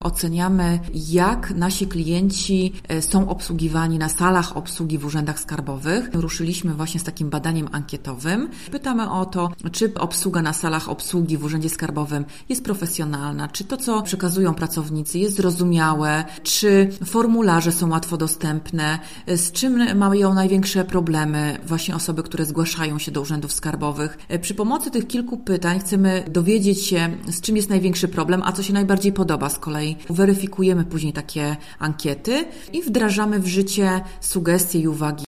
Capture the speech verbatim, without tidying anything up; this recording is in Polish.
oceniamy, jak nasi klienci są obsługiwani na salach obsługi w urzędach skarbowych. Ruszyliśmy właśnie z takim badaniem ankietowym. Pytamy o to, czy obsługa na salach obsługi w urzędzie skarbowym jest profesjonalna, czy to, co przekazują pracownicy, jest zrozumiałe, czy formularze są łatwo dostępne, z czym mają największe problemy właśnie osoby, które zgłaszają się do urzędów skarbowych. Przy pomocy tych kilku pytań chcemy dowiedzieć się, z czym jest największy problem, a co się najbardziej podoba z kolei. Weryfikujemy później takie ankiety i wdrażamy w życie sugestie i uwagi